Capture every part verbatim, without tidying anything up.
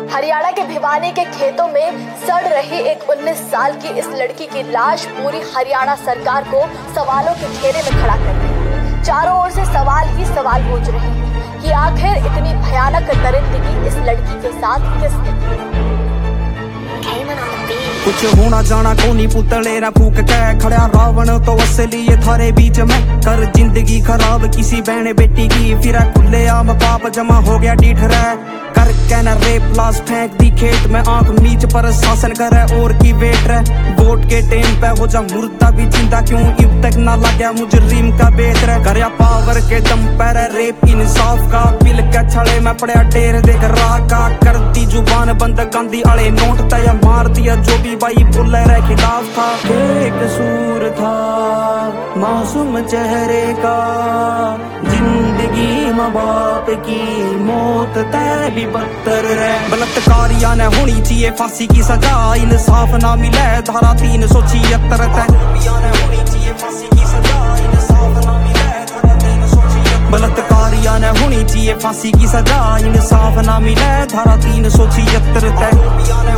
हरियाणा के भिवानी के खेतों में सड़ रही एक उन्नीस साल की इस लड़की की लाश पूरी हरियाणा सरकार को सवालों के घेरे में खड़ा कर दी। चारों ओर से सवाल ही सवाल गूंज रहे हैं कि आखिर इतनी भयानक दरिंदगी इस लड़की के साथ किसने की। कुछ होना जाना कोनी पुतले ना फूक के खड़ा रावण तो असली ये थारे बीच में कर जिंदगी खराब किसी बहन बेटी की। फिर खुले आम पाप जमा हो गया डीठ रहा कर कहना रेप लाश फेंक दी खेत में आंख मीच पर शासन करे और की वेट रहे। वोट के टाइम पे हो जा मुर्दा भी जिंदा क्यों अब तक ना लगा मुजरिम का बेत रहे। करया पावर के दम पर रेप इंसाफ का पिल के छड़े में पड़ा ढेर देख रहा का कर दी जुबान बंद गांधी आले नोट तया मार दिया जो भी भाई बोले रे खिलाफ था। एक कसूर था मासूम चेहरे का जिंदगी माँ बाप की मौत तय भी बदतर रे। बलात्कारिया ने होनी चाहिए फांसी की सजा इंसाफ ना मिले धारा तीन सौ छिहत्तर तय। बलात्कारिया ने होनी चाहिए फांसी की सजा इंसाफ ना मिले धारा तीन सौ छिहत्तर तय।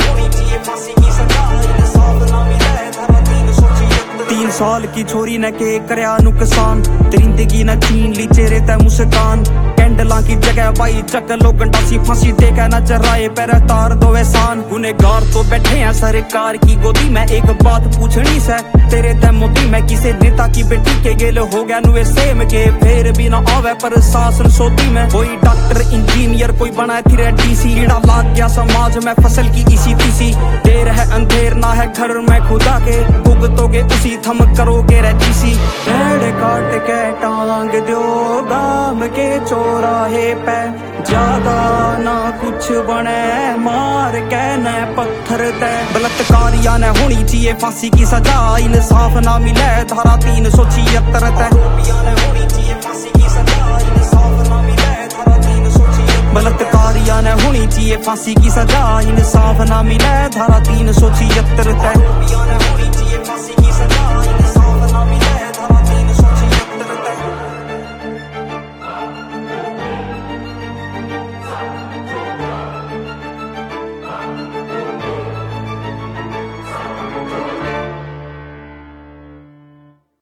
तीन साल की छोरी ने के करया नुकसान दरिंदगी न छीन ली चेहरे ते मुस्कान। कैंडला की जगह भाई चक लो गंडासी फांसी देकर न चराए पैर तार दो एहसान। गुनेगार तो बैठे हैं सरकार की गोदी में एक बात पूछनी से तेरे ते मोदी में किसे नेता की बेटी के गेल हो गया नुए सेम के फिर भी ना आवे पर शासन सोती में। कोई डॉक्टर इंजीनियर कोई बना फिर डीसी कीड़ा लाग गया समाज में फसल की इसी तीसी। देर है अंधेर ना है घर में खुदा के भुगतोगे उसी थम करोगे रजीसी। पेड़ काट के टांग दो गाम के चौराहे पे ज्यादा ना कुछ बने मार के न पत्थर दे। बलात्कारिया ने होनी चाहिए फांसी की सजा इंसाफ ना मिले धारा तीन सौ छिहत्तर तय। बलात्कारिया ने होनी चाहिए फांसी की सजा इंसाफ ना मिले धारा तीन सौ छिहत्तर तय।